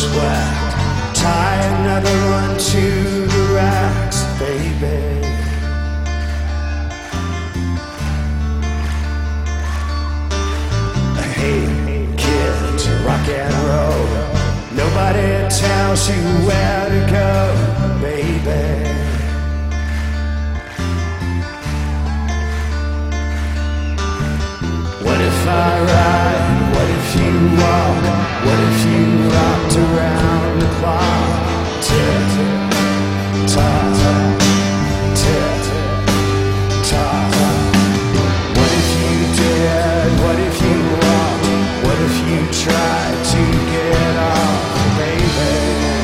sweat. Tie another one to the racks, baby. Hey, kids, rock and roll. Nobody tells you where to go, baby. What if I ride? What if you walk? What if you rocked around the clock? Tick, tock, tick, tock. What if you did? What if you walked? What if you tried to get off, baby?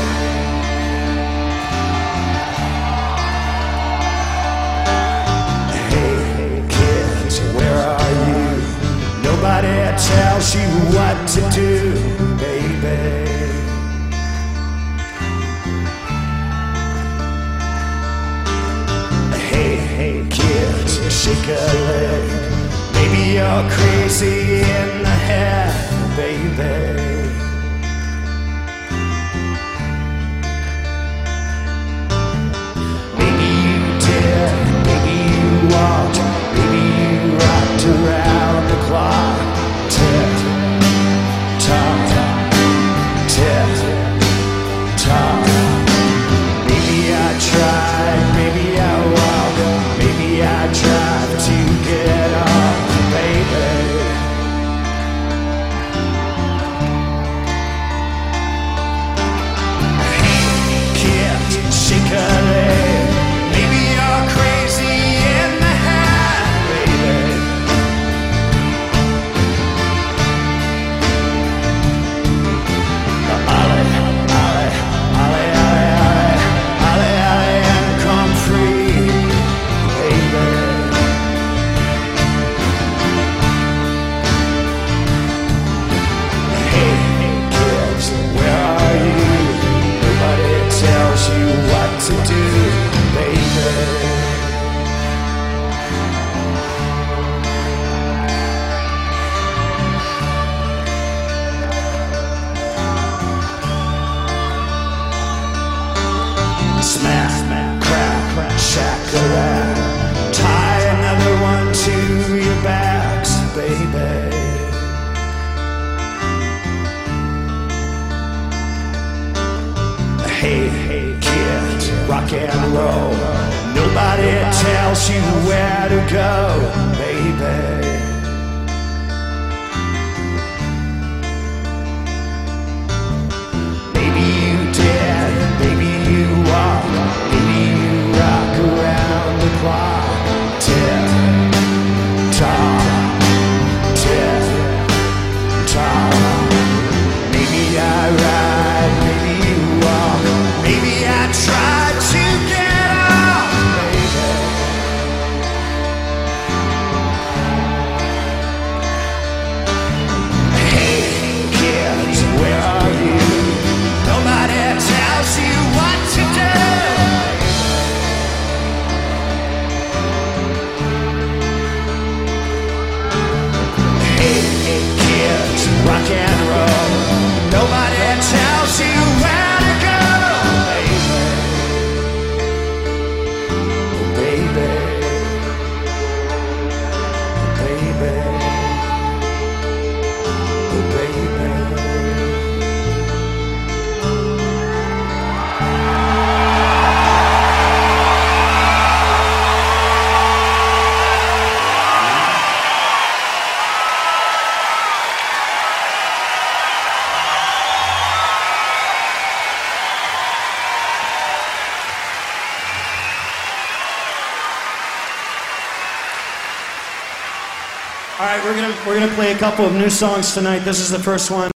Hey, kids, where are you? Nobody tells you what to do, baby. Hey, kids, shake a leg. Maybe you're crazy in the head, baby. Maybe you did, maybe you walked, maybe you rocked around the clock. Tick, tock, tick, tock. Maybe I tried, maybe I walked, maybe I tried to get off, baby. Hey, kid, shake a leg. Maybe you're crazy in the head, baby. To do, baby. Smack, crack, shack-a-lack. Tie another one to your backs, baby. Hey, kids, rock and roll. Nobody tells you where to go, baby. Maybe you did, maybe you walk, maybe you rock around the clock. Tick, tock, tick, tock. Maybe I ride, maybe you walk, maybe I tried to get off, baby. Hey, kids, where are you? Nobody tells you what to do. Hey, kids, rock and roll. Nobody tells you where to go, baby. Oh, baby. Oh, baby. Oh, baby. All right, we're gonna play a couple of new songs tonight. This is the first one.